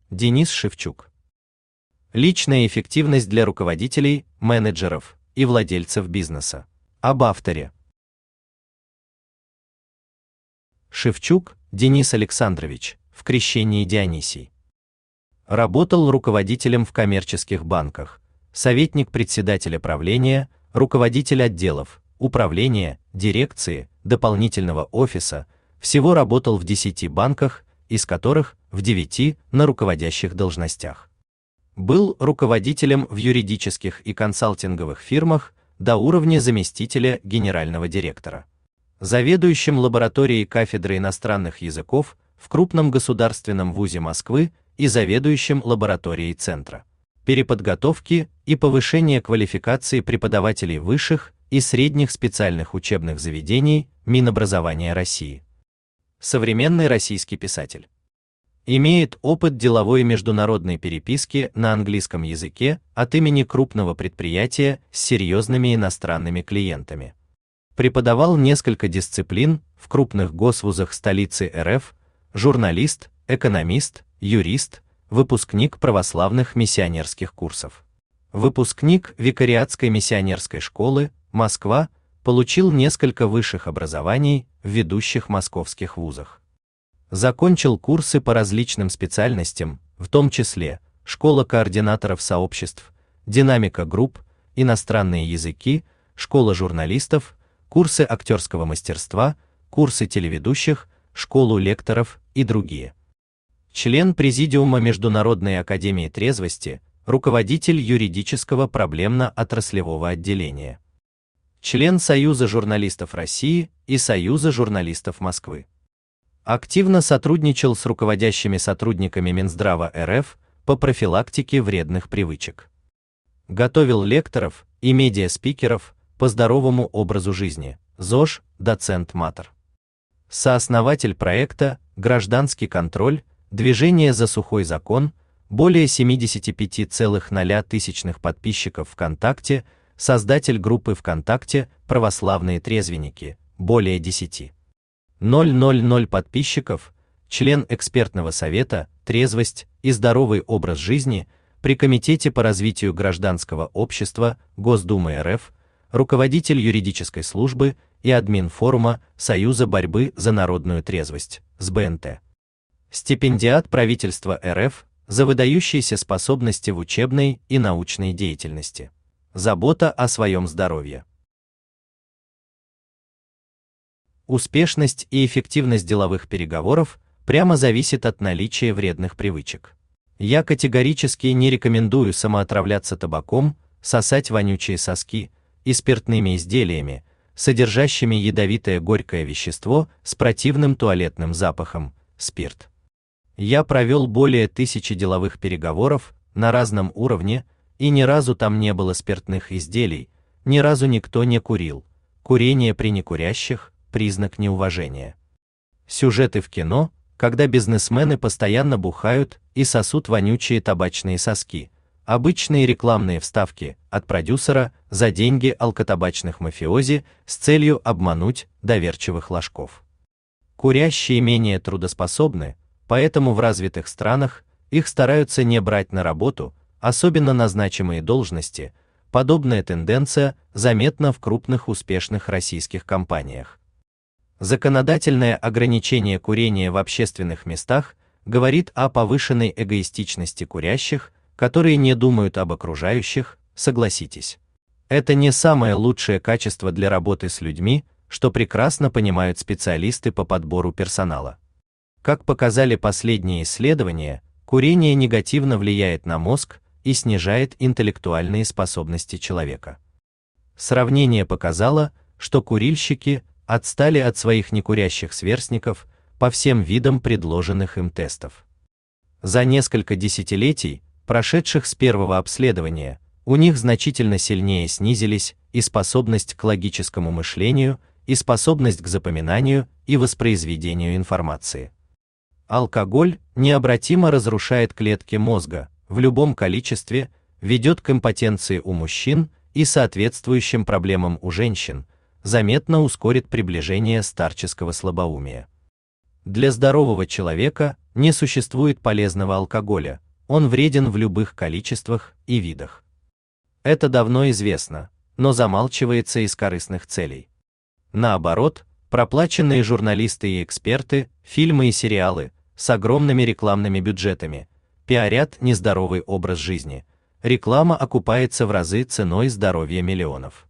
Денис Шевчук. Личная эффективность для руководителей, менеджеров и владельцев бизнеса. Об авторе. Шевчук Денис Александрович, в крещении Дионисий. Работал руководителем в коммерческих банках, советник председателя правления, руководитель отделов, управления, дирекции, дополнительного офиса, всего работал в 10 банках, из которых в 9 на руководящих должностях. Был руководителем в юридических и консалтинговых фирмах до уровня заместителя генерального директора. Заведующим лабораторией кафедры иностранных языков в крупном государственном вузе Москвы и заведующим лабораторией Центра переподготовки и повышения квалификации преподавателей высших и средних специальных учебных заведений Минобразования России. Современный российский писатель. Имеет опыт деловой и международной переписки на английском языке от имени крупного предприятия с серьезными иностранными клиентами. Преподавал несколько дисциплин в крупных госвузах столицы РФ, журналист, экономист, юрист, выпускник православных миссионерских курсов. Выпускник Викариатской миссионерской школы, Москва, получил несколько высших образований в ведущих московских вузах. Закончил курсы по различным специальностям, в том числе Школа координаторов сообществ, Динамика групп, иностранные языки, Школа журналистов, курсы актерского мастерства, курсы телеведущих, Школу лекторов и другие. Член Президиума Международной академии трезвости, руководитель юридического проблемно-отраслевого отделения. Член Союза журналистов России и Союза журналистов Москвы. Активно сотрудничал с руководящими сотрудниками Минздрава РФ по профилактике вредных привычек. Готовил лекторов и медиаспикеров по здоровому образу жизни, ЗОЖ, доцент МАТР. Сооснователь проекта «Гражданский контроль», Движение за сухой закон, более 75,0 тысячных подписчиков ВКонтакте, создатель группы ВКонтакте «Православные трезвенники», более 10,000 подписчиков, член экспертного совета «Трезвость и здоровый образ жизни» при Комитете по развитию гражданского общества Госдумы РФ, руководитель юридической службы и админ форума Союза борьбы за народную трезвость, СБНТ. Стипендиат правительства РФ за выдающиеся способности в учебной и научной деятельности. Забота о своем здоровье. Успешность и эффективность деловых переговоров прямо зависит от наличия вредных привычек. Я категорически не рекомендую самоотравляться табаком, сосать вонючие соски и спиртными изделиями, содержащими ядовитое горькое вещество с противным туалетным запахом, спирт. Я провел более 1000 деловых переговоров на разном уровне, и ни разу там не было спиртных изделий, ни разу никто не курил. Курение при некурящих – признак неуважения. Сюжеты в кино, когда бизнесмены постоянно бухают и сосут вонючие табачные соски, обычные рекламные вставки от продюсера за деньги алкотабачных мафиози с целью обмануть доверчивых ложков. Курящие менее трудоспособны, поэтому в развитых странах их стараются не брать на работу, особенно на значимые должности. Подобная тенденция заметна в крупных успешных российских компаниях. Законодательное ограничение курения в общественных местах говорит о повышенной эгоистичности курящих, которые не думают об окружающих, согласитесь. Это не самое лучшее качество для работы с людьми, что прекрасно понимают специалисты по подбору персонала. Как показали последние исследования, курение негативно влияет на мозг и снижает интеллектуальные способности человека. Сравнение показало, что курильщики отстали от своих некурящих сверстников по всем видам предложенных им тестов. За несколько десятилетий, прошедших с первого обследования, у них значительно сильнее снизились и способность к логическому мышлению, и способность к запоминанию и воспроизведению информации. Алкоголь необратимо разрушает клетки мозга, в любом количестве, ведет к импотенции у мужчин и соответствующим проблемам у женщин, заметно ускорит приближение старческого слабоумия. Для здорового человека не существует полезного алкоголя, он вреден в любых количествах и видах. Это давно известно, но замалчивается из корыстных целей. Наоборот, проплаченные журналисты и эксперты, фильмы и сериалы с огромными рекламными бюджетами пиарят нездоровый образ жизни. Реклама окупается в разы ценой здоровья миллионов.